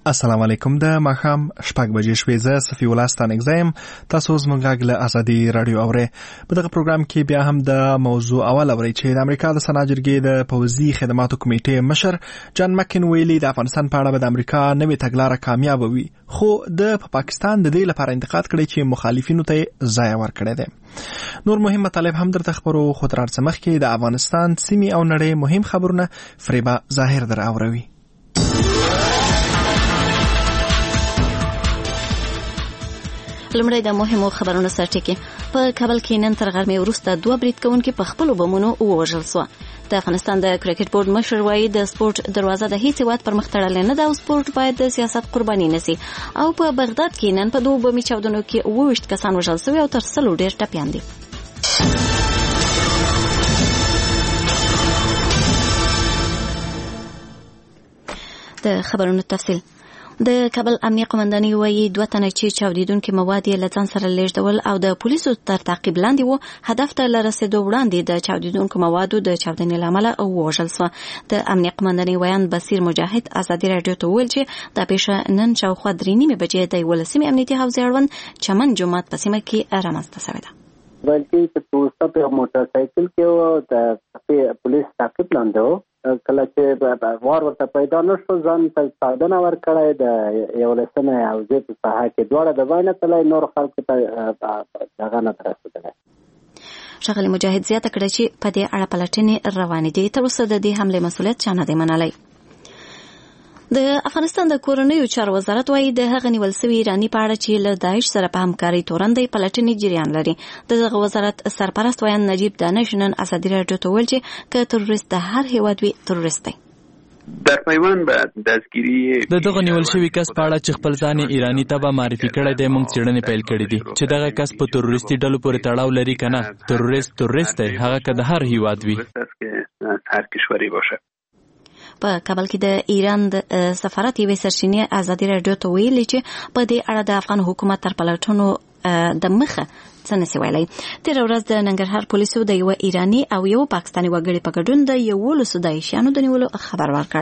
السلام علیکم. د ماښام 6 بجې شوې. زه صفی الله ستانکزایم. تاسو زموږ غږ له ازادي رادیو اورئ. په دغه پروګرام کې بیا هم د موضوع اول اورئ چې د امریکا د سنا جرګې د پوځي خدماتو کمیټې مشر جان مکین ویلي د افغانستان په اړه د امریکا نوې تګلاره کامیاب وي، خو د پاکستان د دې لپاره انتقاد کړی چې مخالفینو ته ځای ورکړی دی. نور مهم مطالب هم درته خبرو، خو تر هر څه مخکې د افغانستان سیمې او نړۍ مهم خبرونه فریبا ظاهر در اوروي. لمړی د مهمو خبرونو سرټکی. په کابل کې نن تر غرمې وروسته 2 برید کوونکي په خپل بمونو ووژل شو. د افغانستان د کرکټ بورډ مشر وایي د سپورت دروازه د هیڅ هیواد پر مخ تړلې نه ده او سپورت باید د سیاست قرباني نشي. او په بغداد کې نن په 2 بمي چاودنو کې 28 کسان وژل شوي او تر 100 ډیر ټپیان دي. د خبرونو تفصیل. د کابل امنیه قومندانۍ وایي 2 تنه چې چاودیدونکي مواد یې له ځان سره لیږدول او د پولیسو تر تعقیب لاندې وو، هدف ته له رسېدو وړاندې د چاودیدونکو موادو د چاودنې له امله ووژل شو. د امنیه قومندانۍ ویان بصیر مجاهد ازادي رادیو ته وویل چې دا پیښه نن شاوخوا 3:30 بجې د 11 امنیتي حوزې اړوند چمن جومات په سیمه کې رامنځته شوې ده. بلکې چې پولیسو په موټر سایکل کې وو، د پولیس تعقیب لاندې وو. کله چې وار ورته پیدا نشو ځان ته څادنه ورکړی د 11 حوزې په ساحه کې دواړه د باندې تلای نور خلکو ته دغه نه رسېدلی. ښاغلي مجاهد زیاته کړه چې په دې اړه پلټنې روانې دي. تر اوسه د دې حملې مسؤلیت چا نه دی منلی. د افغانستان د کورنیو چارو وزارت وایي د هغه نیول شوي ایراني په اړه چې له داعش سره په همکارۍ تورن دی پلټنې جریان لري. دغه وزارت سرپرست ویان نجیب دانش نن ازادي رادیو ته ویل چې که تروریست د هر هیواد وي تروریست دی. در پیوند به دستگیری دغه نیول شوی کس په اړه چې خپل ځان ایرانی ته به معرفي کړی دی، موږ څېړنې پیل کړې دي چې دغه کس په تروریستي ډلو پورې تړاو لري که نه. تروریست دی، هغه که د هر هیواد وي. هر کشوری باشه. په کابل کې د ایران د سفارت یوې سرچینې ازادي رادیو ته ویلي چې په دې اړه د افغان حکومت تر پلټنو د مخه څه نشي ویلی. تېره ورځ د ننګرهار پولیسو د یوه ایراني او یو پاکستاني وګړي په ګډون د 11 داعشیانو د نیولو خبر ورکړ.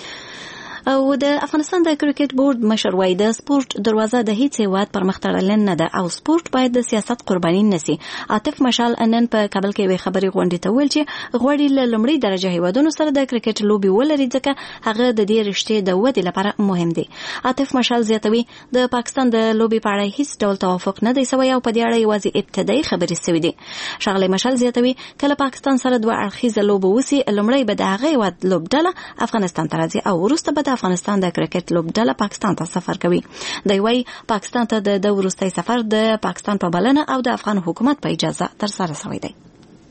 او د افغانستان د کرکټ بورډ مشر وایي د سپورت دروازه د هیڅ هیواد پر مخ تړلې نه ده او سپورت باید د سیاست قرباني نشي. عاطف مشال نن په کابل کې یوې خبري غونډې ته ویل چې غواړي له لومړۍ درجه هیوادونو سره د کرکټ لوبي ولري ځکه هغه د دې رشتې د ودې لپاره مهم دی. عاطف مشال زیاتوي د پاکستان د لوبي په اړه هیڅ ډول توافق نه دی شوی او په دې اړه یوازې ابتدایي خبرې شوې دي. ښاغلی مشال زیاتوي کله پاکستان سره 2 اړخیزه لوبه وسی لومړی به د هغه هیواد لوبډله افغانستان ته راځي او وروسته به د افغانستان د کرکټ لوبډله پاکستان ته سفر کوي. دی وايي پاکستان ته د وروستي سفر د پاکستان په بلنه او د افغان حکومت په اجازه تر سره شوی دی.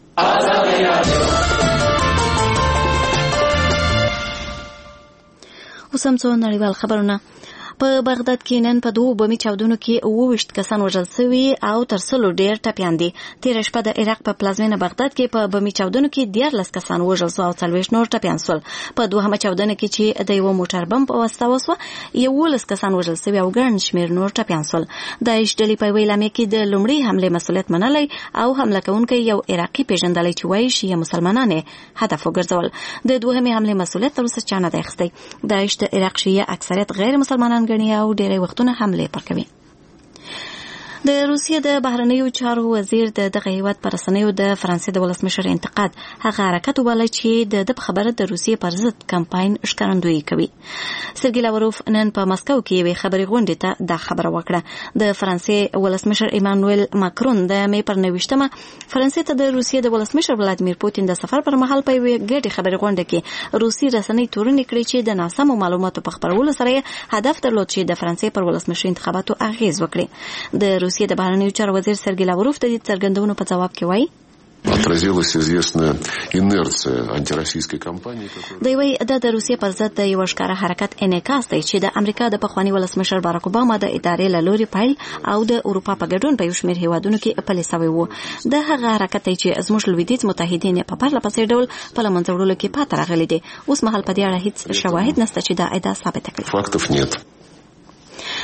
اوس هم څو نړیوال خبرونه. په بغداد کې نن په 2 بمي چاودنو کې 28 کسان وژل شوي او تر 100 ډیر ټپیان دي. تېره شپه د عراق په پلازمینه بغداد کې په بمي چاودنو کې 14 کسان وژل شول او 40 نور ټپیان شول. په دوهمه چاودنه کې چې د یو موټر بم په واسطه وسوه 11 کسان وژل شوي او ګڼ شمېر نور ټپیان شول. داعش ډلې په ویلامه کې د لومړۍ حملې مسؤلیت منلی او حمله کوونکی یو عراقي پیژندلی چې وایي شیعه مسلمانان هدف وګرځول. د دوهمې حملې مسؤلیت تر اوسه چا نه دی اخیستی. داعش د عراق شیعه اکثریت غیر مسلمانان ګڼي او ډېری وختونه حملې پر کوي. د روسیې د بهرنیو چارو وزیر دغه هیواد پر رسنیو د فرانسې د ولسمشر انتقاد هغه حرکت وباله چې د خبره د روسیې پر ضد کمپاین ښکارندویي کوي. سرګی لاوروف نن په مسکو کې یوې خبري غونډې ته دا خبره وکړه. د فرانسې ولسمشر ایمانوئل ماکرون د مې پر 29مه فرانسې ته د روسیې د ولسمشر ولادیمیر پوتین د سفر پر مهال په یوې ګډې خبري غونډه کې روسي رسنۍ تورنې کړې چې د ناسمو معلوماتو په خپرولو سره هدف درلود چې د فرانسې پر ولسمشر انتخاباتو اغیز وکړي. د روسیې د بهرنیو چارو وزیر سرګی لاوروف د دې څرګندونو په ځواب کې وایي отразилась известная инерция антироссийской кампании. دی وایي دا د روسیې پر ضد د یو ښکاره حرکت انعکاس دی چې د امریکا د پخواني ولسمشر باراک اوباما د ادارې له لوري پیل او د اروپا په ګډون په یو شمېر هیوادونو کې پلی سوی و. د هغه حرکت دی چې زموږ لویدیځ متحدین په پرله پسې ډول په له منځه وړلو کې پاتې راغلي دي. اوس مهال په دې اړه هیڅ شواهد نشته چې دا ادعا ثابته کړي. فاکتов нет.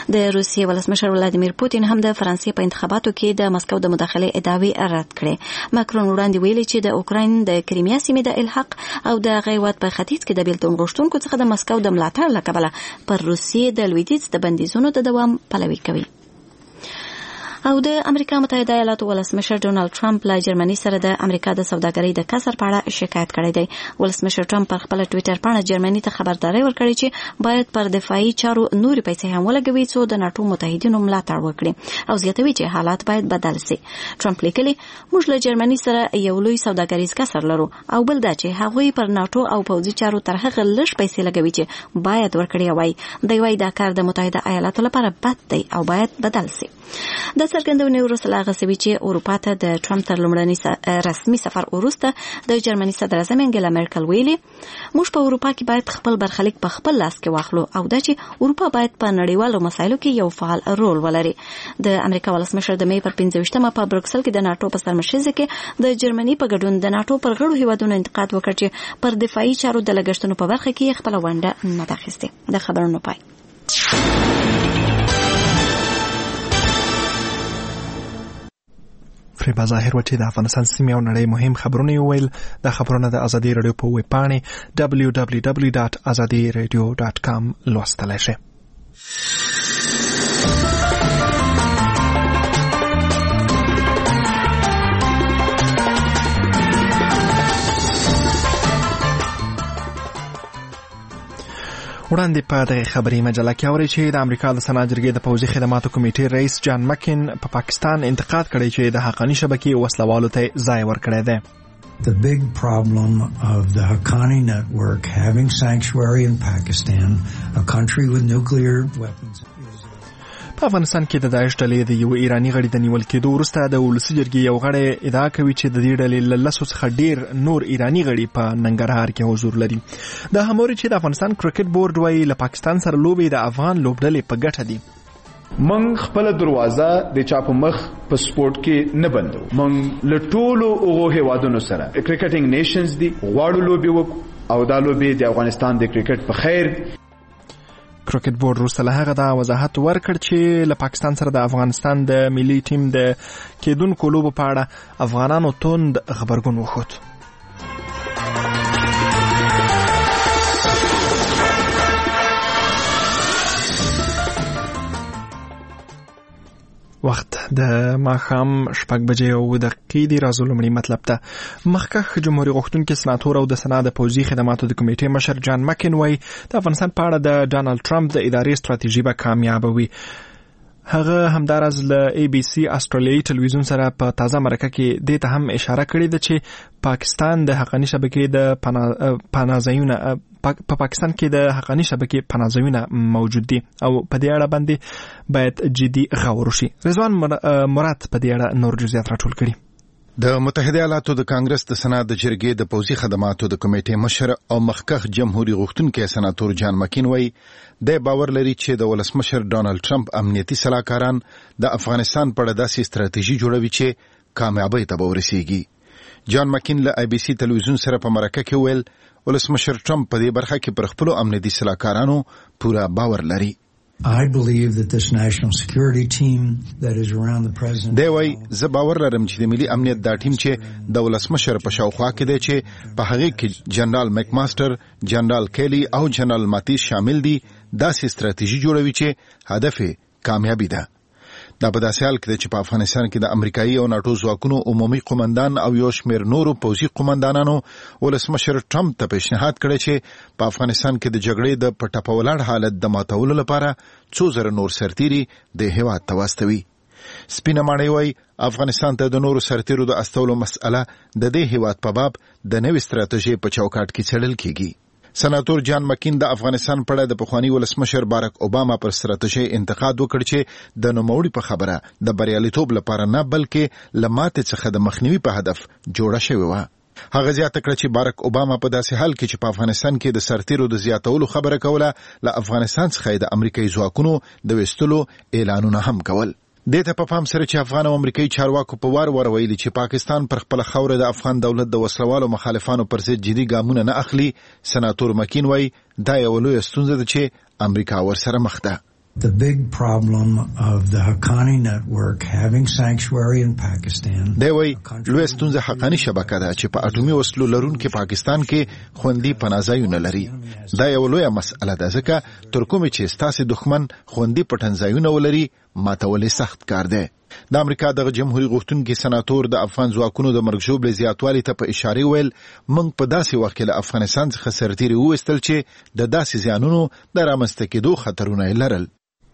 د روسیې ولسمشر ولادیمیر پوتین هم د فرانسې په انتخاباتو کې د مسکو د مداخلې ادعاوې رد کړې. ماکرون وړاندې ویلي چې د اوکراین د کریمیا سیمې د الحاق او د غیوت په ختیځ کې د بیلتون غوښتونکو څخه د مسکو د ملاتړ له کبله پر روسیې د لویدیځ د بندیزونو د دوام پلوي کوي. او د امریکا متحده ایالاتو ولسمشر ډونالد ټرمپ له جرمني سره د امریکا د سوداګرۍ د کسر په اړه شکایت کړی دی. ولسمشر ټرمپ پر خپل ټوئیټر باندې جرمني ته خبرداري ورکړې چې باید پر دفاعي چارو نورې پیسې هم ولګوي څو د ناتو متحدینو ملاتړ وکړي او زیاتوي چې حالات باید بدل شي. ټرمپ لیکلي موږ له جرمني سره یو لوی سوداګریز کسر لرو او بل دا چې هغوی پر ناتو او پوځي چارو تر هغه لږ پیسې لګوي چې باید ورکړي وای. دوی وايي دا کار د متحده ایالاتو لپاره بد دی او باید بدل شي. د څرګندونې وروسته لا غسوي چې اروپا ته د ټرمپ تر لومړني رسمي سفر وروسته د جرمني صدر اعظم انګلا مرکل ویلي موږ په اروپا کې باید خپل برخلیک په خپل لاس کې واخلو او دا چې اروپا باید په نړیوالو مسایلو کې یو فعال رول ولري. د امریکا ولسمشر د مې پر 15مه په بروکسل کې د ناتو په سرمشيزه کې د جرمني په ګډون د ناتو پر غړو هیوادونو انتقاد وکړ چې پر دفاعي چارو د لګښتونو په برخه کې خپل ونډه نه اخیسته. د خبرونو پای. فریبا ظاهر و چې د افغانستان سیمې او نړۍ مهم خبرونه ویل. د خبرونه د ازادي رادیو په ویب پاڼې www.azadiradio.com لوستلای شئ. وړاندې په دغه خبري مجله کې اوري چې د امریکا د سنا جرګې د پوځي خدماتو کمیټې رئیس جان مکین په پاکستان انتقاد کړی چې د حقانی شبکې وسلوالو ته ځای ورکړی دی. The big problem of the Haqqani network having sanctuary in Pakistan, a country with nuclear weapons. په افغانستان کې د داعش ډلې د یو ایرانی غړي د نیول کېدو وروسته د ولسي جرګې یو غړی ادعا کوي چې د دې ډلې له 10 څخه ډیر نور ایرانی غړي په ننګرهار کې حضور لري. د هموري چې د افغانستان کرکټ بورډ وايي له پاکستان سره لوبي د افغان لوبډلې په ګټه دي. من خپل دروازه د چاپ مخ په سپورت کې نه بندو. من لټولو اوغه هوادونو سره کرکټینګ نیشنز دي غواړو لوبي وکړو او دا لوبي د افغانستان د کرکټ په خیر. کرکټ بورډ وروسته له هغه دا وضاحت ورکړ چې له پاکستان سره د افغانستان د ملي ټیم د کېدونکو لوبو په اړه افغانانو توند خبرګون وښود. وخت د ماښام 6 بجې او دقیقې دی. راځو لومړی مطلب ته. مخکښ جمهوریت غوښتونکي سناتور او د سنا د پوځي خدماتو د کمیټې مشر جان مکین وايي د افغانستان په اړه د ډانلډ ټرمپ د ادارې ستراتیژي به کامیاب وي. هغه همدارز له ABC استرالیایي ټلویزیون سره په تازه مرکه کې دې ته هم اشاره کړې ده چې پاکستان د حقانی شبکې د پناهځایونه په پاکستان کې د حقانی شبکې پناهځایونه موجود دي او په دې اړه باندې باید جدي غور وشي. رضوان مراد په دې اړه نور جزئیات راټول کړي. د متحده ایالاتو د کانګرس د سنا د جرګې د پوځي خدماتو د کمیټې مشر او مخکښ جمهوریت غوښتونکي سناتور جان مکین وايي د باور لري چې د ولسمشر ډانلډ ټرمپ امنیتي سلاکاران د افغانستان په اړه داسې ستراتیژي جوړوي چې کامیابی ته ورسیږي. جان مکین له ABC ټلویزیون سره په مرکه کې ویل ولسمشر ټرمپ په دې برخه کې پر خپل امنیتي سلاکارانو پورا باور لري. I believe that this national security team that is around the president. دی وای زه باور لرم چې د ملي امنیت دا ټیم چې د ولسمشر په شاوخوا کې دی چې په هغه کې جنرال میک ماستر، جنرال کیلی او جنرال ماتیس شامل دي داسې ستراتیژي جوړوي چې هدف کامیابی ده. دا په داسې حال کې چې په افغانستان کې د امریکایي او ناتو ځواکونو عمومي قومندان او یو شمېر نورو پوځي قومندانانو ولسمشر ټرمپ ته پیشنهاد کړی چې په افغانستان کې د جګړې د پټپولاړ حالت د ماتولو لپاره 2000 نور سرتیري د هیواد ته واستوي. سپینه ماڼۍ وايي افغانستان ته د نورو سرتیرو د استولو مسأله د دې هیواد په باب د نوې ستراتیژۍ په چوکاټ کې څېړل کیږي. سناتور جان مکین د افغانستان په اړه د پخوانی ولسمشر باراک اوباما پر ستراتیژۍ انتقاد وکړ چې د نوموړي په خبره د بریالیتوب لپاره نه بلکې لماتې څخه د مخنیوي په هدف جوړه شوې وه. هغه زیاته کړه چې باراک اوباما په داسې حال کې چې په افغانستان کې د سرتیرو د زیاتولو خبره کوله له افغانستان څخه د امریکایي ځواکونو د وستلو اعلانونه هم کول. دته په پام سره چې افغان او امریکایي چارواکو په وار ویلي چې پاکستان پر خپل خوره د افغان دولت د وسلوالو مخالفانو پر ضد جدي ګامونه نه اخلي. سناتور مکین وايي دا یو لوی ستونزه ده چې امریکا ورسره مخ ده. The big problem of the Haqqani network having sanctuary in Pakistan. دی وی لوی ستونزه حقانی شبکه ده چې په اټومي وسلو لرونکي پاکستان کې خوندي پناهځایونه لري. دا یو لویه مسئله ده ځکه تر کومې چې ستاسې دښمن خوندي پټنځایونه ولري ماتول سخت کار دی. د امریکا د جمهوریت غوښتونکي سناتور د افغان ځواکونو د مرګ ژوبلې زیاتوالي ته په اشاره ویل موږ په داسې وخت کې له افغانستان څخه سرتیري وویستل چې د داسې زیانونو د رامنځته کېدو خطرونه یې لرل.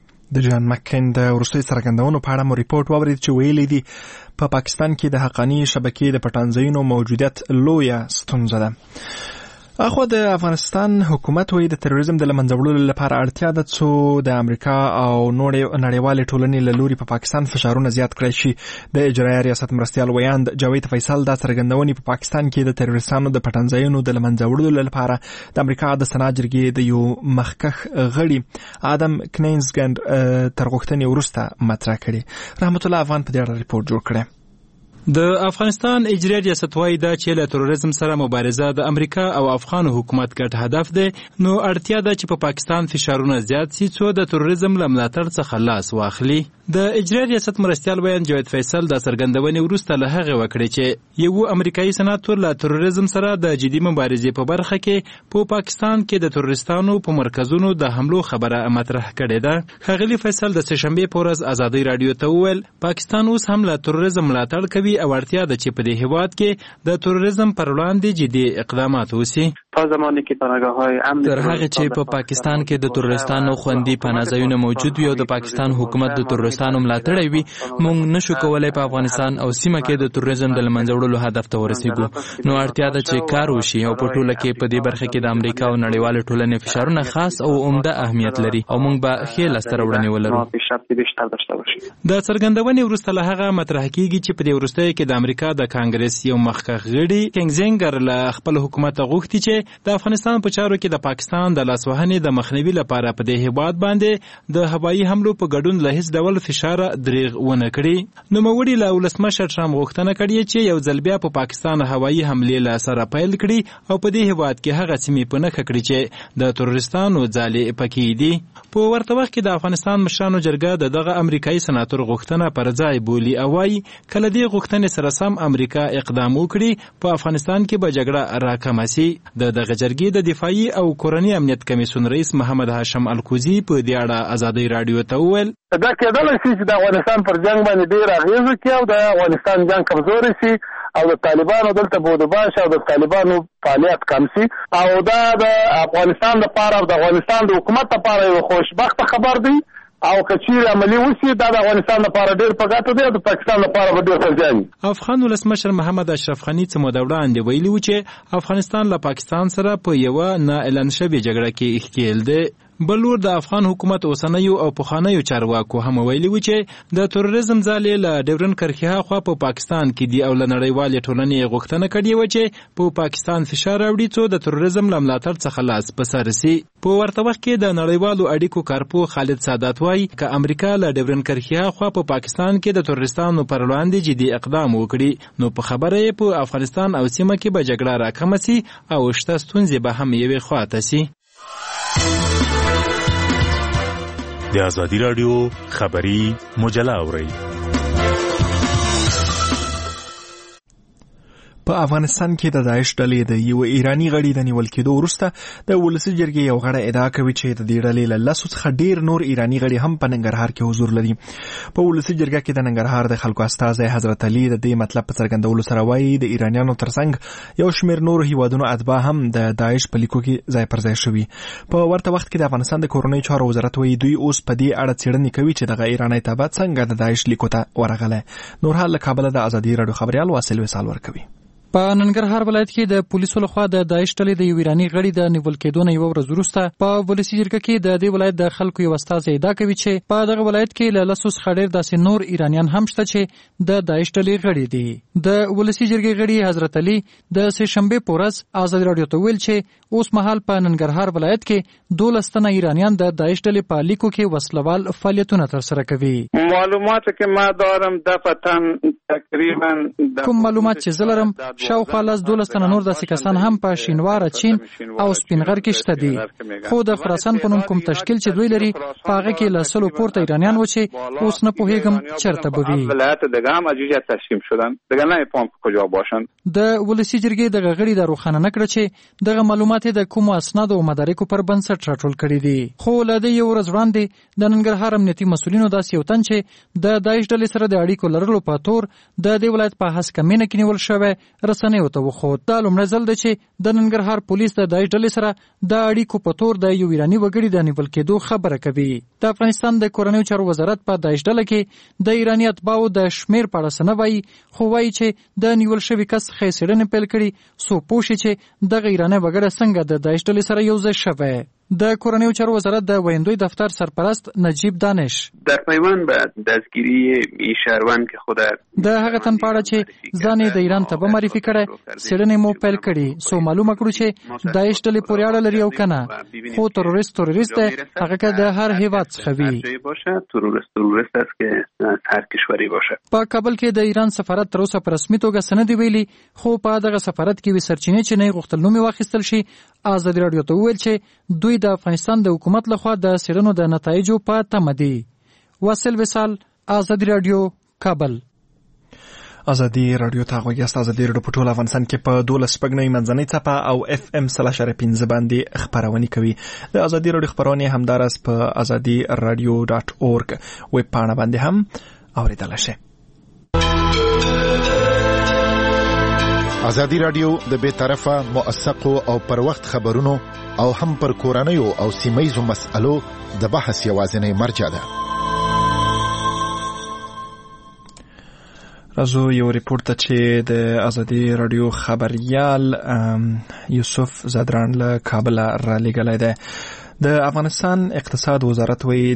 د جان مکین د وروستي څرګندونو په اړه مو ریپورت واورید چې ویلي دي په پاکستان کې د حقانی شبکې د پټنځایونو موجودیت لویه ستونزه ده. اخو د افغانستان حکومت وایي د تروریزم د لمنځه وړلو لپاره اړتیا ده چې د امریکا او نړیوالې ټولنې له لوري په پاکستان فشارونه زیات کړی شي. د اجرایي ریاست مرستیال ویاند جاوید فیصل دا څرګندونې په پاکستان کې د تروریستانو د پټنځایونو د لمنځه وړلو لپاره د امریکا د سنا جرګې د یو مخکښ غړي ادم کنینزګند تر غوښتنې وروسته مطرح کړي. رحمت الله افغان په دې اړه ریپورت جوړ کړی. د افغانستان اجرایي ریاست وايي دا چې له تروریزم سره مبارزه د امریکا او افغان حکومت ګډ هدف دی، نو اړتیا ده چې په پاکستان فشارونه زیات شي څو د تروریزم له ملاتړ څخه لاس واخلي. د اجرایي ریاست مرستیال ویاند جاوید فیصل د څرګندونې وروسته له هغه وکړي چې یو امریکایي سناتور له تروریزم سره د جدي مبارزې په برخه کې په پاکستان کې د تروریستانو په مرکزونو د حملو خبره مطرح کړې ده. ښاغلي فیصل د سهشنبې په ورځ ازادي رادیو ته وویل پاکستان اوس هم له تروریزم ملاتړ کوي او اړتیا ده چې په دې هیواد کې د تروریزم پر وړاندې جدي اقدامات وشي. تا زمانی که پناهگاه‌های امن تر هغه چې په پاکستان کې د تروریستانو خوندي پناهځایونه موجود وي او د پاکستان حکومت د تروریستانو ملاتړ وي، موږ نشو کولای په افغانستان او سیمه کې د تروریزم د لمنځه وړلو هدف ته ورسېږو. نو اړتیا ده چې کار وشي او په ټوله کې په دې برخه کې د امریکا او نړیوالې ټولنې فشارونه خاص او عمده اهمیت لري او موږ به ښې لاسته راوړنې ولرو. د څرګندونې وروسته له هغه مطرح کیږي چې په دې وروستیو کې د امریکا د کانګرس یو مخکښ غړي کنگزینګر له خپل حکومت غوښتي چې د افغانستان په چارو کې د پاکستان د لاسوهنې د مخنیوي لپاره په دې هیواد باندې د هوایي حملو په ګډون له هیڅ ډول فشار دریغ ونه کړي. نوموړي له ولسمشر ټرمپ غوښتنه کړې چې یو ځل بیا په پاکستان هوایي حملې له سره پیل کړي او په دې هیواد کې هغه سیمې په نښه کړي چې د تروریستانو ځالې پکې دي. په ورته وخت کې د افغانستان مشرانو جرګه دغه امریکایي سناتور غوښتنه پر ځای بولي او وايي کله دې غوښتنې سره سم امریکا اقدام وکړي په افغانستان کې به جګړه راکمه شي. دغه جرګې د دفاعي او کورنۍ امنیت کمیسیون رئیس محمد هاشم الکوزي په دې اړه ازادي رادیو ته وویل دا کېدلی شي چې د افغانستان پر جنګ باندې ډېر اغېز وکړي او د افغانستان جنګ کمزوری شي او د طالبانو دلته بودباش او د طالبانو فعالیت کم شي او دا د افغانستان لپاره او د افغانستان د حکومت لپاره یو خوشبخته خبر دی او کچیر عملی وسی دا د افغانستان لپاره ډېر په ګټه دی او د پاکستان لپاره به ډېر څه زیان. افغان ولسمشر محمد اشرف غني څه موده وړاندې ویلي و چې افغانستان له پاکستان سره په یوه نه اعلان شوې جګړه کې ښکېل دی. بل ور د افغان حکومت اوسنیو او پخوانیو چارواکو هم ویلي و چې د تروریزم ځالې له ډیورن کرښې هاخوا په پاکستان کې دي او له نړیوالې ټولنې غوښتنه کړې وه چې په پاکستان فشار راوړي څو د تروریزم له ملاتړ څخه لاس په سر شي. په ورته وخت کې د نړیوالو اړیکو کارپو خالد سادات وایي که امریکا له ډیورن کرښې هاخوا په پاکستان کې د تروریستانو پر وړاندې جدي اقدام وکړي نو په خبره یې په افغانستان او سیمه کې به جګړه راکمه شي او شته ستونزې به هم یوې خواته شي. د ازادي رادیو خبری مجله اورئ. په افغانستان کې د داعش ډلې د یو ایرانی غړي د نیول کېدو وروسته د ولسي جرګې یو غړی ادعا کوي چې د دې ډلې له لسو څخه ډېر نور ایرانی غړي هم په ننګرهار کې حضور لري. په ولسي جرګه کې د ننګرهار د خلکو استازی حضرت علي د دې مطلب په څرګندولو سره وایي د ایرانیانو ترڅنګ یو شمېر نور هیوادونو اتباع هم د داعش په لیکو کې ځای پر ځای شوي. په ورته وخت کې د افغانستان د کورنۍ چارو وزارت وایي دوی اوس په دې اړه څېړنې کوي چې دغه ایرانی تبعید څنګه د داعش لیکو ته ورغلی. نور حال له کابله د ازادي راډیو خبریال واصل وصال ورکوي. په ننګرهار ولایت کې د پولیسو لخوا د داعش ډلې د یو ایرانی غړي د نیول کېدو نه یوه ورځ وروسته په ولسي جرګه کې د دې ولایت د خلکو یو استازی ادعا کوي چې په دغه ولایت کې له لسو څخه ډېر داسې نور ایرانیان هم شته چې د داعش ډلې غړي دي. د ولسي جرګې غړي حضرت علي د سهشنبې په ورځ ازادي راډیو ته ویل چې اوس مهال په ننګرهار ولایت کې 12 تنه ایرانیان د داعش ډلې په لیکو کې وسلوال فعالیتونه ترسره کوي. معلومات که ما دارم دفتن تقریبا کوم معلومات چې زه لرم شاوخوا 12 تنه نور داسې کسان هم په شینوار، چین او سپینغر کې شته دي. خو د خراسان په نوم کوم تشکیل چې دوی لري په هغه کې له 100 پورته ایرانیان و چې اوس نه پوهیږم چرته به وي. ولایت دیگه هم از جوجه تشکیل شدن، دیگه نمی‌فهم کجا باشن. د ولسی جرګې د غړي د روخانه نکړه چې دغه معلومات د کوم اسناد او مدارکو پر بنسټ راټول کړي دي. خو له دې یو ورځ وړاندې د ننګرهار امنیتي مسؤلینو داسې یو تن چې د داعش ډلې سره د اړیکو لرلو په تور د دې ولایت په هسکمینه کې نیول شوی رسنیو ته وښود. دا لومړی ځل دی چې د ننګرهار پولیس د داعش ډلې سره د اړیکو په تور د یو ایراني وګړي د نیول کېدو خبره کوي. د افغانستان د کورنیو چارو وزارت په داعش ډله کې د ایراني اتباعو د شمیر په اړه څه نه وایي، خو وایي چې د نیول شوي کس ښې څېړنې پیل کړي څو پوه شي چې دغه ایرانی وګړی څنګه د داعش ډلې سره یو ځای شوی. د کورنیو چارو وزارت د ویندوی دفتر سرپرست نجیب دانش در پیوند به دستگیری این شهروند که خود د هغه تن په اړه چې ځان د ایران ته به معرفي کړي څېړنې مو پیل کړي څو معلومه کړو چې داعش ډلې پورې اړه لري او کنه، خو تروریست دی هغه که د هر هیواد څخه وي باشه، تروریست است که هر کشوری باشه. په کابل کې د ایران سفارت تر اوسه په رسمي توګه څه نه دی ویلي، خو په دغه سفارت کې وی سرچینې چې نه غوښتل نوم واخیستل شي. ازادي راډیو ته وویل چې دوی د افغانستان د حکومت لخوا د څېړنو د نتایجو په تمه دي. واصل وصال، ازادي راډیو، کابل. ازادي راډیو ته غوږ یاست. ازادي راډیو په ټول افغانستان کې په 12 پګنۍ منځنۍ څپه او FM 3.5 باندې خبرونه کوي. د ازادي راډیو خبرونه همدارس په azadiradio.org ویب پاڼه باندې هم اوریدل شي. ازادي راډیو د بې طرفه موثقو او پر وخت خبرونو او هم پر کورنیو او سیمه‌یزو مسألو د بحث یوازینی مرجع ده. راځو یو ریپورت ته چې د ازادي راډیو خبريال یوسف زادران له کابل را لېږلی دی. د افغانستان اقتصاد وزارت وایي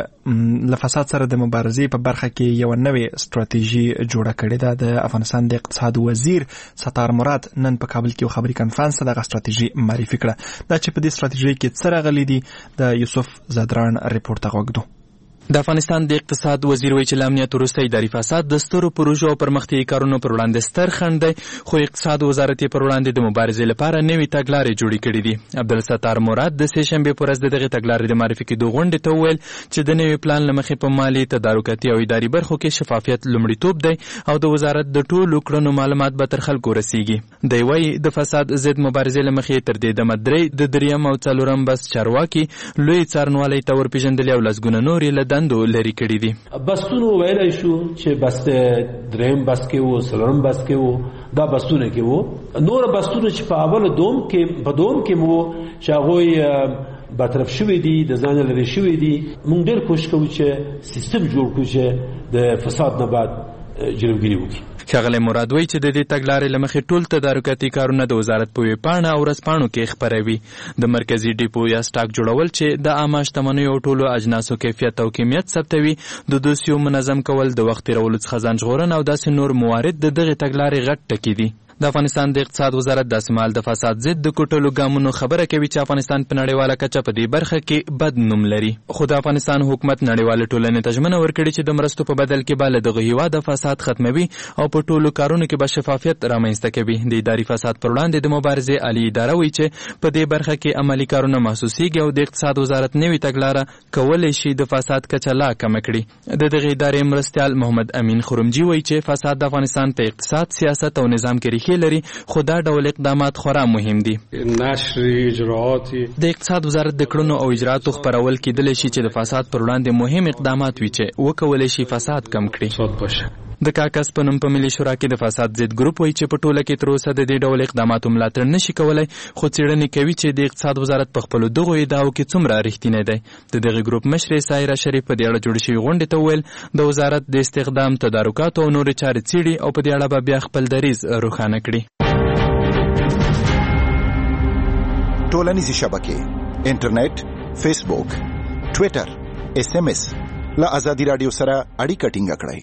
د فساد سره د مبارزې په برخه کې یو نوې ستراتیژي جوړه کړې ده. د افغانستان د اقتصاد وزیر ستار مراد نن په کابل کې یو خبري کانفرنس دغه ستراتیژي معرفي کړه. دا چې په دې ستراتیژي کې څه راغلي دي د یوسف زادران ریپورت ته غوږ دو. د افغانستان د اقتصاد وزیر وایي چې له امنیت وروسته اداري فساد د سترو پروژو او پرمختیایي کارونو پر وړاندې ستر خنډ دی، خو اقتصاد وزارت یې پر وړاندې د مبارزې لپاره نوې تګلارې جوړې کړې دي. عبدالستار مراد د سې شنبې په ورځ د دغې تګلارې د معرفي کېدو غونډې ته وویل چې د نوي پلان له مخې په مالي، تدارکاتي او اداري برخو کې شفافیت لومړیتوب دی او د وزارت د ټولو کړنو معلومات به تر خلکو رسیږي. دی وایي د فساد ضد مبارزې له مخې تر دې دمه 3 د 3 او 4 بس چارواکي لوی څارنوالۍ ته ورپېژندلي او لسګونه نور یې له دندو لرې کړي دي. بسونو ویلای شو چې بس دریم بس کې وو، څلورم بس کې وو، دا بسونه کې وو. نور بسونه چې په اول دوم کې مو چې هغه برطرف شوی دي، د ځان لري شوی دي. موږ ډېر کوشش کوو چې سیستم جوړ کړو چې د فساد نه بعد جلوګیری وکړي. ښاغلی مراد وایي چې د دې تګلارې له مخې ټول تدارکاتي کارونه د وزارت په ویبپاڼه او ورځپاڼو کې خپروي. د مرکزي ډیپو یا سټاک جوړول چې د عامه شتمنیو او ټولو اجناسو کیفیت او کمیت ثبتوي، د دوسیو منظم کول، د وخت تېرولو څخه ځان ژغورنه او داسې نور موارد د دغې تګلارې غټ ټکي دي. د افغانستان د اقتصاد وزارت داسې مهال د فساد ضد د کوټلو ګامونو خبره کوي چې افغانستان په نړیواله کچه په دې برخه کې بد نوم لري. خو د افغانستان حکومت نړیواله ټولنې ته ژمنه ورکړې چې د مرستو په بدل کې به له دغه هېواد فساد ختموي او په ټولو کارونو کې به شفافیت رامنځته کوي. د اداري فساد پر وړاندې د مبارزې عالي اداره وایي چې په دې برخه کې عملي کارونه محسوسیږي او د اقتصاد وزارت نوې تګلاره کولی شي د فساد کچه لا کمه کړي. د دغې ادارې مرستیال محمد امین خرمجي وایي چې فساد د افغانستان په اقتصاد، سیاست او نظام کې ریښې لري، خو دا ډول اقدامات خورا مهم دي. د اقتصاد وزارت د کړنو او اجراتو خپرول کېدلی شي چې د فساد پر وړاندې مهم اقدامات وي چې وکولی شي فساد کم کړي. د کاکس په نوم په ملي شورا کې د فساد ضد ګروپ وایي چې په ټوله کې تر اوسه د دې ډول اقداماتو ملاتړ نشي کولی، خو څېړنې کوي چې د اقتصاد وزارت په خپلو دغو ادعاو کې څومره رښتینی دی. د دغې ګروپ مشرې سایره شریف په دې اړه جوړې شوې غونډې ته وویل د وزارت د استخدام، تدارکاتو او نورې چارې څېړي او په دې اړه به بیا خپل دریځ روښانه کړي. ټولنیزې شبکې، انټرنیټ، فیسبوک، ټویټر، SMS له ازادي راډیو سره اړیکه ټینګه کړئ.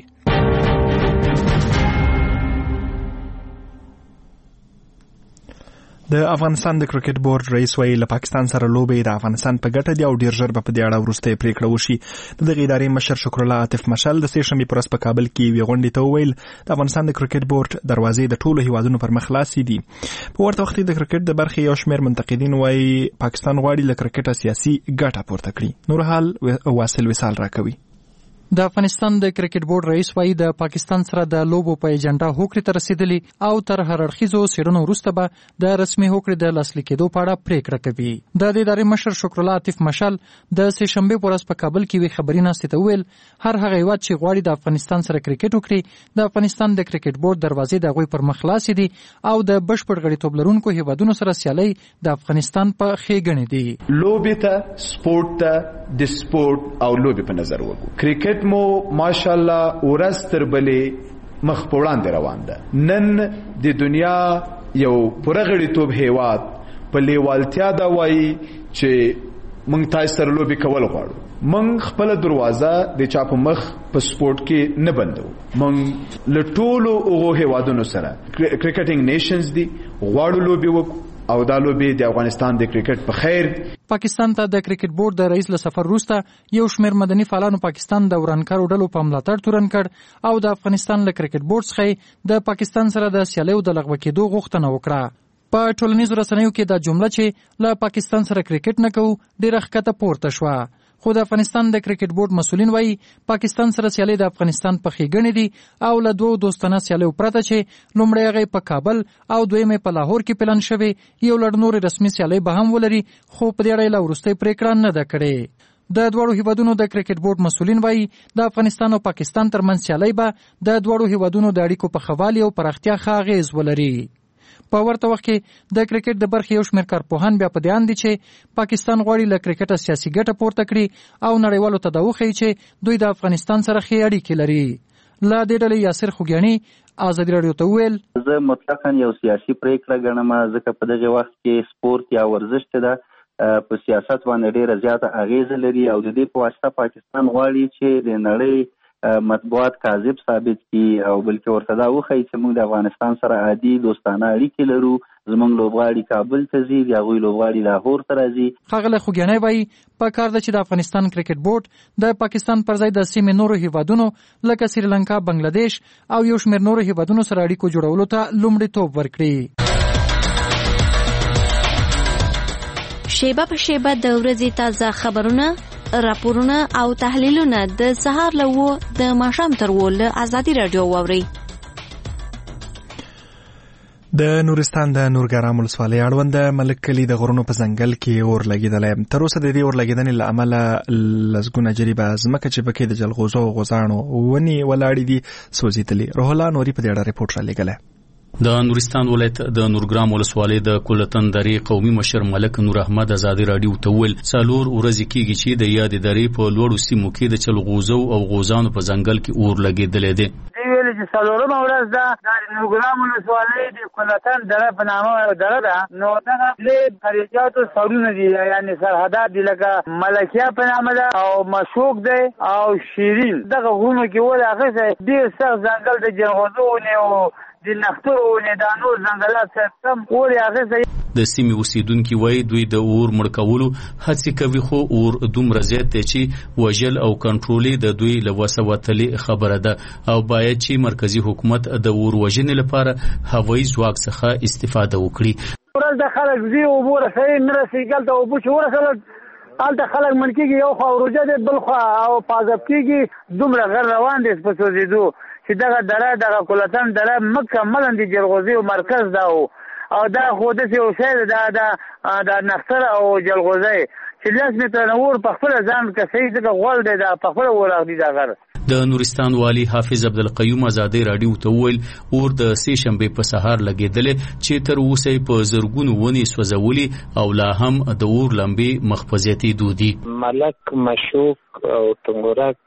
د افغانستان د کرکټ بورډ رئیس ویل له پاکستان سره لوبې د افغانستان په ګټه دی او ډیر ژر به په دې اړه وروسته پریکړه وشي. د دغه ادارې مشر شکر الله عاطف مشال د سې شنبې پر ورځ په کابل کې وی غونډې ته ویل د افغانستان د کرکټ بورډ دروازې د ټولو هیوادونو پر مخ خلاصې دي. په ورته وخت د کرکټ د برخې یو شمېر منتقدین وایي پاکستان غواړي له کرکټه سیاسي ګټه پورته کړي. نور حال واصل وصال راکوي. د افغانستان د کرکټ بورډ رئیس وایي د پاکستان سره د لوبو په ایجنډا هوکړې ته رسیدلی او تر هر اړخیزو څېړنو وروسته به د رسمي هوکړې د لاسلیک کېدو په اړه پریکړه کوي. د دې ادارې مشر شکر الله عاطف مشال د سې شنبې په ورځ په کابل کې وی خبري ناستې ته وویل هر هغه هیواد چې غواړي د افغانستان سره کرکټ وکړي د افغانستان د کرکټ بورډ دروازې د هغوی پر مخ خلاصې دي او د بشپړ غړیتوب لرونکو هیوادونو سره سیالۍ د افغانستان په ښېګڼې دي. لوبې ته سپورت ته د سپورت او لوبې په نظر وګورو. کرکټ مو ماشاءالله ورځ تر بلې مخ په وړاندې روان ده. نن د دنیا یو پوره غړیتوب هیواد په لیوالتیا دا وایي چې موږ تاسو سره لوبې کول غواړو. موږ خپل دروازه د چا په مخ په سپورت کې نه بندو. موږ له ټولو هغو هیوادونو سره کرکټینګ نیشنز دي غواړو لوبې وکړو او دا لوبې د افغانستان د کرکټ په خیر. پاکستان ته د کرکټ بورډ د رئیس له سفر وروسته یو شمېر مدني فعالانو پاکستان د ورانکارو ډلو په ملاتړ تورن کړ او د افغانستان له کرکټ بورډ څخه د پاکستان سره د سیالیو د لغوه کېدو غوښتنه وکړه. په ټولنیزو رسنیو کې دا جمله چې له پاکستان سره کرکټ نه کوو ډېره ښکته پورته شوه. خو د افغانستان د کرکټ بورډ مسؤلین وایي پاکستان سره سیالۍ د افغانستان په ښېګڼې دي او له دوه دوستانه سیالیو پرته چې لومړی هغه په کابل او دویمه په لاهور کې پلان شوی یو لړ نورې رسمي سیالۍ به هم ولري خو په دې اړه لا وروستۍ پریکړه نه ده کړې. د دواړو هیوادونو د کرکټ بورډ مسؤلین وایي د افغانستان او پاکستان ترمنځ سیالۍ به د دواړو هیوادونو د اړیکو په ښه والي او پراختیا ښه اغېز ولري. په ورته وخت کې د کرکټ د برخې یو شمېر کارپوهان بیا په دې اند دي چې پاکستان غواړي له کرکټه سیاسي ګټه پورته کړي او نړیوالو ته دا وښیي چې دوی د افغانستان سره ښې اړیکې لري. له دې ډلې یاسر خوږیاڼي ازادي راډیو ته وویل زه مطلقاً یو سیاسي پریکړه ګڼم ځکه په دغه وخت کې سپورت یا ورزش ته په سیاست باندې ډېره زیاته اغیزه لري او د دې په واسطه پاکستان غواړي چې د نړۍ مطبوعات کاذب ثابت کی او بلکې ورته دا وښیي چې موږ د افغانستان سره عادي دوستانه اړیکې لرو. زموږ لوبغاړي کابل ته ځي یا هغوی لوبغاړي لاهور ته راځي. ښاغلی خوږیاڼی وایي په کار ده چې د افغانستان کرکټ بورډ د پاکستان پر ځای د سیمې نورو هیوادونو لکه سریلانکا، بنګلادیش او یو شمېر نورو هیوادونو سره اړیکو جوړولو ته لومړیتوب ورکړي. شیبه په شیبه د ورځې تازه خبرونه، راپورونه او تحلیلونه د سهار له 9 د ماښام تر 10 له ازادي راډیو واورئ. د نورستان د نورګرام ولسوالۍ اړوند ملک کلي د غرونو په ځنګل کې اور لګېدلی. تر اوسه د دې اور لګېدنې له امله لسګونه جریبه ځمکه چې پکې د جلغوزو او غوزانو ونې ولاړې دي سوځېدلې. روح الله نوري په دې اړه رپورټ رالیږلی. د نورستان ولایت د نورګرام ولسوالۍ د کلتن درې قومي مشر ملک نور احمد ازادي راډیو ته وویل 4 ورځې کېږي چې د یادې درې په لوړو سیمو کې د چلغوزو او غوزانو په ځنګل کې اور لګېدلی دی. ویل چې څلورمه ورځ ده د نورګرام ولسوالۍ د کلتن دره په نامه دره ده. نو دغه د خارجياتو سرونه دي یعنی سرحدات دي لکه ملکیه په نامه ده او مشوق دی او شیرین. دغه غرونو کې ول هغه ډېر سخت ځنګل د جلغوزو او د نخترو نه د نور ځنګلات سم اوري هغه د سیمې اوسیدونکو وایي دوی د اور مړ کولو هڅې کوي خو اور دومره زیات دی چې وژل او کنټرول د دوی له وسه وتلې خبره ده او باید چې مرکزی حکومت د اور وژنې لپاره هوایي ځواک څخه استفاده وکړي. ورځ د خلک زی او بور سره نه رسیدل ته او بوش ورسره الته خلک منکیږي یو خو ورجه د بل خو او پازب کیږي دومره غر روان دي په سوزیدو چې دغه دره دغه کلتن دره مکمل د جلغوزي مرکز دا او دا خو د یو شی د نختر او جلغوزي چې لاس متر نور په خپل ځان کې صحیح دغه غول دی دا په خپل ورغدي دا غر. د نورستان والی حافظ عبدالقیوم ازادي راډیو ته وویل اور د سې شنبې په سهار لګېدلې چې تر اوسه په زرګونو ونې سوځولي او لا هم د اور لمبې مخ په زیاتېدو دي. ملک، مشوق او ټنګورک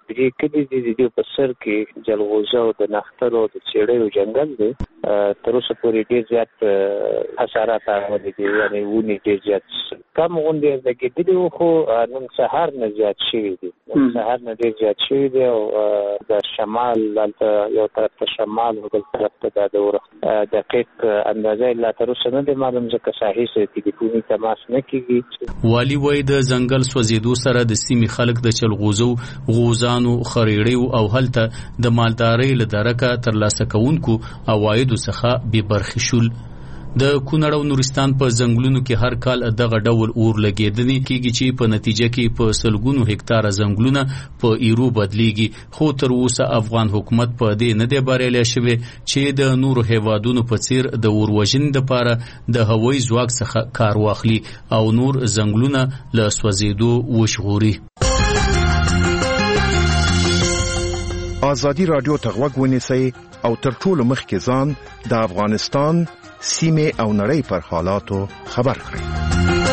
دې کلی د په سر کې جلغوزه او د نخترو د چېړیو جنگل دی تر اوسه پورې ډېر زیات حشرات راغلي دي یعنی ونې ډېر زیات کم غونډې لګېدلي وو خو نن سهار نه زیات شوي دي ډېر زیات شوي دي او د شمال دلته یو طرف ته شمال او بل طرف ته د دقیق اندازه لا تر اوسه نه دی معلوم ځکه ساحې سره تلیفوني تماس نه کېږي. والي وایي د ځنګل سوځېدو سره د سیمې خلک د چلغوزو غوزانو خریړیو او هلته د مالدارۍ له درکه ترلاسه کوونکو عوایدو څخه بې برخې شول. د کونړ او نورستان په ځنګلونو کې هر کال دغه ډول اور لګېدنې کېږي چې په نتیجه کې په سلګونو هکتاره ځنګلونه په ایرو بدلیږي خو تر اوسه افغان حکومت په دې نه دی بریالی شوی چې د نورو هیوادونو په څیر د اور وژنې دپاره د هوایي ځواک څخه کار واخلي او نور ځنګلونه له سوځېدو وژغوري. ازادي راډیو ته غوږ ونیسئ او تر ټولو مخکې ځان د افغانستان سیمې او نړۍ پر حالاتو خبر کړئ.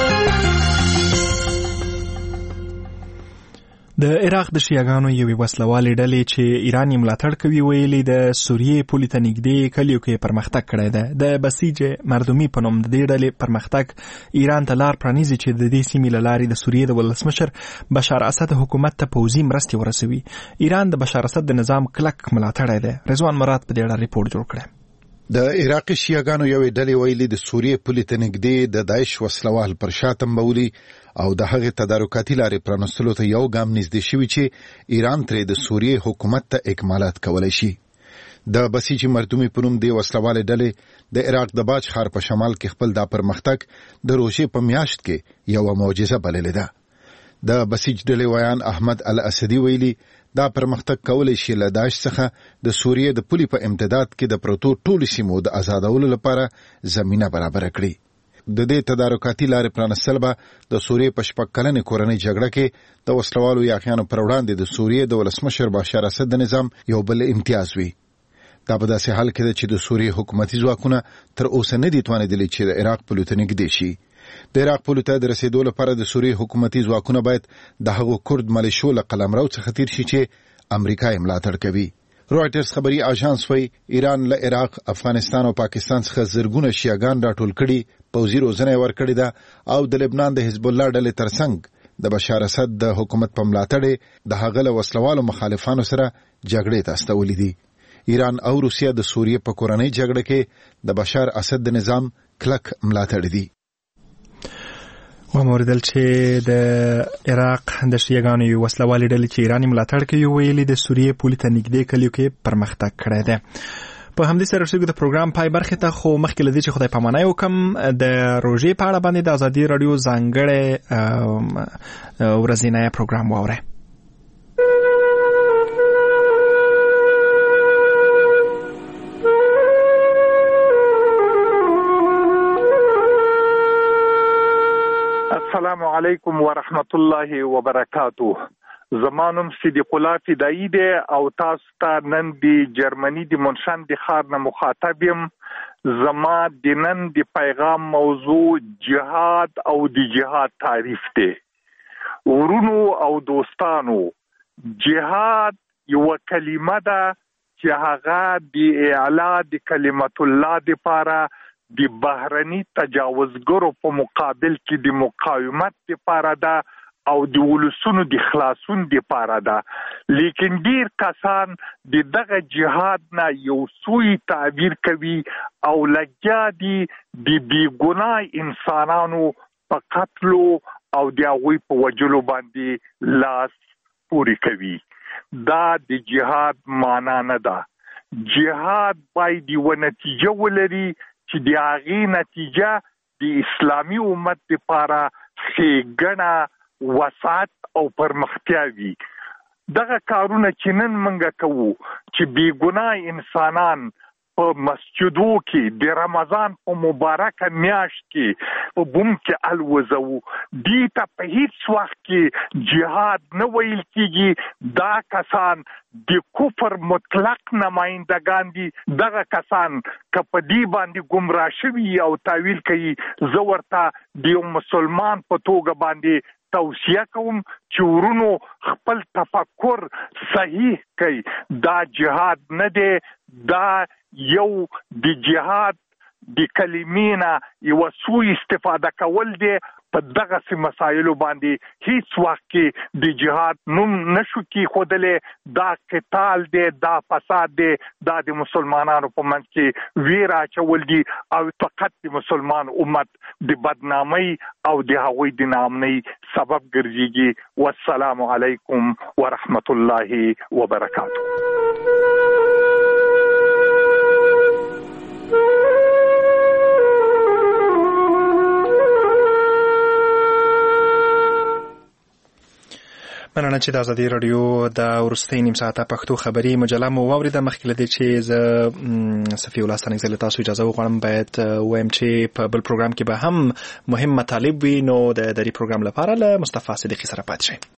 د عراق د شیعاګانو یوې وسلوالې ډلې چې ایران یې ملاتړ کوي ویلي د سوریې پولې ته نږدې کلیو کې پرمختګ کړی دی. د بسیج مردمي په نوم د دې ډلې پرمختګ ایران ته لار پرانیزي چې د دې سیمې له لارې د سوریې د ولسمشر بشار اسد حکومت ته پوځي مرستې ورسوي. ایران د بشار اسد د نظام کلک ملاتړی دی. رضوان مراد په دې اړه ریپورت جوړ کړی. د عراقي شیعاګانو یوې ډلې ویلي د سوریې پولې ته نږدې د داعش وسلوال پر شا تنبولي او د هغې تدارکاتي لارې پرانستلو ته یو ګام نږدې شوي چې ایران ترې د سوریې حکومت ته اکمالات کولی شي. د بسیج مردمي په نوم د وسلوالې ډلې د عراق د باج ښار په شمال کې خپل دا پرمختګ د روژې په میاشت کې یوه معجزه بللې ده. د بسیج ډلې ویان احمد الاسدي ویلي دا پرمختګ کولی شي له داعش څخه د سوریې د پولې په امتداد کې د پروتو ټولو سیمو د آزادولو لپاره زمینه برابره کړي. د دې تدارکاتي لارې پرانستل به د سوریې په 6 کلنې کورنۍ جګړه کې د وسلوالو یاغیانو پر وړاندې د سوریې د ولسمشر بشار اسد د نظام یو بل امتیاز وي. دا په داسې حال کې ده چې د سوریې حکومتي ځواکونه تر اوسه نه دي توانېدلي چې د عراق پولې ته نږدې شي. د عراق پولې ته د رسیدو لپاره د سوریې حکومتي ځواکونه باید د هغو کورد ملیشو له قلمرو څخه تیر شي چې امریکا یې ملاتړ کوي. رویټرز خبري اژانس وایي ایران له عراق، افغانستان او پاکستان څخه زرګونه شیعاګان راټول کړي، پوځي روزنه یې ورکړې ده او د لبنان د حزب الله ډلې ترڅنګ د بشار اسد د حکومت په ملاتړ د هغه له وسلوالو مخالفانو سره جګړې ته استولې دي. ایران او روسیه د سوریې په کورنۍ جګړه کې د بشار اسد د نظام کلک ملاتړ دي. وموردل چې د عراق د شیعاګانو یو وسلوالې ډلې چې ایران ملاتړ کوي ویلي د سوریې پولې ته نږدې کلیو کې پرمختګ کړی دی. په همدې سره رسېږو د پروګرام پای برخې ته، خو مخکې له دې چې خدای پاماني وکړم د روژې په اړه باندې د ازادي راډیو ځانګړی ورځنی پروګرام واورئ. السلام علیکم ورحمت الله وبرکاته. زمانم صدیق الله فدایی دی او تاسو ته نن د جرمني د منشن د ښار نه مخاطب یم. زما د نن د پیغام موضوع جهاد او د جهاد تعریف دی. ورونو او دوستانو، جهاد یو کلمه ده چې هغه د اعلا د کلمت الله لپاره د بهرني تجاوزګرو په مقابل کې د مقاومت لپاره ده او د ولسونو د خلاصون لپاره ده. لیکن ډیر کسان د دغه جهاد نه یو سوی تعبیر کوي او لګیا دي د بیګناه انسانانو په قتل او د هغوی په وژلو باندې لاس پورې کوي. دا د جهاد معنا نه ده. جهاد باید یوه نتیجه ولري چې د هغې نتیجه د اسلامي امت لپاره ښېګڼه، وسعت او پرمختیا وي. دغه کارونه چې نن موږ کوو چې بېګناه انسانان په مسجدو کې د رمضان په مبارکه میاشت کې په بوم کې الوزو، دې ته په هیڅ وخت کې جهاد نه ویل کېږي. دا کسان د کفر مطلق نمایندگان دي. دغه کسان که په دې باندې ګمراه شوي او تاویل کوي، زه ورته د یو مسلمان په توګه باندې توصیه کوم چې ورونو خپل تفکر صحیح کوي. دا جهاد نه دی، دا یو د جهاد د کلمې نه یو سوء استفاده کول دی. په دغه مسایلو باندې هیڅ وخت کې د جهاد نوم نشو کې خودلې. دا قتال دی، دا فساد دی، دا د مسلمانانو په منځ کې ویره اچول دي او فقط د مسلمان امت د بدنامۍ او د هغوی د نامنۍ سبب ګرځيږي. والسلام علیکم ورحمت الله وبرکاته. مننه چې د ازادي رادیو د ورستۍ نیم ساعته پښتو خبري مجله مو واوریده. مخکې له دې چې زه صفي الله ستانک زله تاسو اجازه وغواړم باید وایم چې په بل پروګرام کې به هم مهم مطالب وي، نو د دې پروګرام لپاره له مصطفی صدیقی سره پاتې شئ.